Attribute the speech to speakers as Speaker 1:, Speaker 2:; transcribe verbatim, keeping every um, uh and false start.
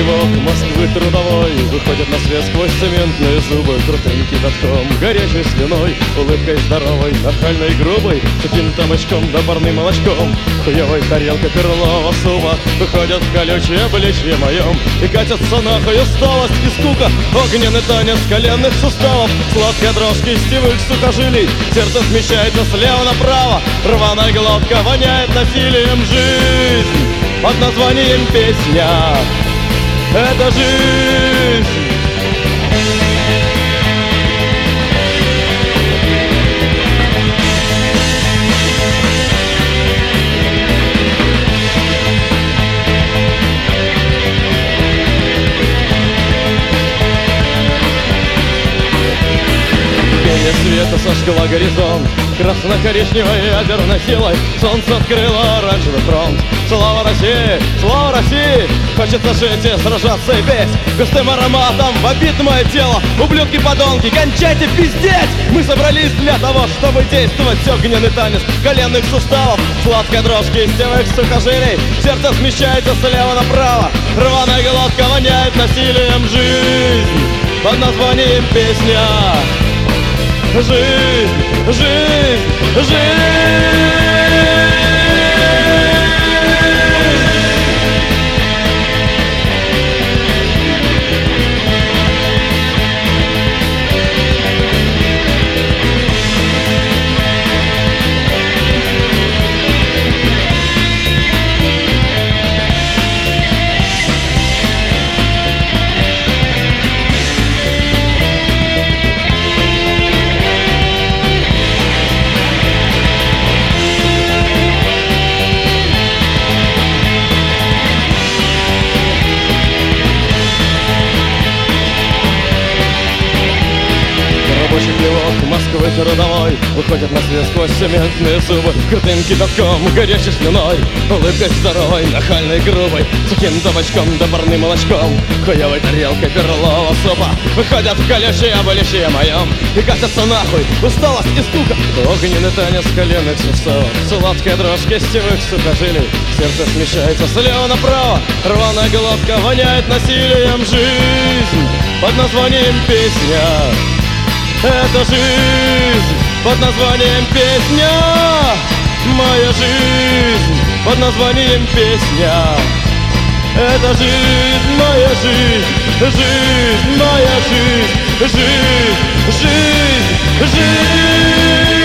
Speaker 1: плевок Москвы трудовой выходит на свет сквозь цементные зубы крутым кипятком, горячей слюной, улыбкой здоровой, нахальной, грубой, сухим табачком да парным молочком. Хуевой тарелка перлового супа выходят в колючее обличье моем и катятся нахуй усталость и скука. Огненный танец коленных суставов, сладкая дрожь кистевых сухожилий, сердце смещается слева направо, рваная глотка воняет насилием. Жизнь под названием песня — это жизнь. Пение света сожгла горизонт, красно-коричневой ядерной силой солнце открыло оранжевый фронт. Слава России, слава России! Хочется жить и сражаться и петь, густым ароматом вопит мое тело. Ублюдки-подонки, кончайте пиздеть! Мы собрались для того, чтобы действовать. Огненный танец коленных суставов, сладкая дрожь кистевых сухожилий, сердце смещается слева направо, рваная глотка воняет насилием. Жизнь под названием песня. Жизнь, жизнь, жизнь. Рабочий плевок Москвы трудовой выходит на свет сквозь цементные зубы крутым кипятком, горячей слюной, улыбкой здоровой, нахальной, грубой, сухим табачком да парным молочком. Хуевой тарелкой перлового супа выходят в колючее обличье моем и катятся нахуй усталость и скука. Огненный танец коленных суставов, сладкая дрожь кистевых сухожилий, сердце смещается слева направо, рваная глотка воняет насилием. Жизнь под названием песня — это жизнь под названием песня. Моя жизнь под названием песня — это жизнь, моя жизнь, жизнь, моя жизнь, жизнь, жизнь, жизнь.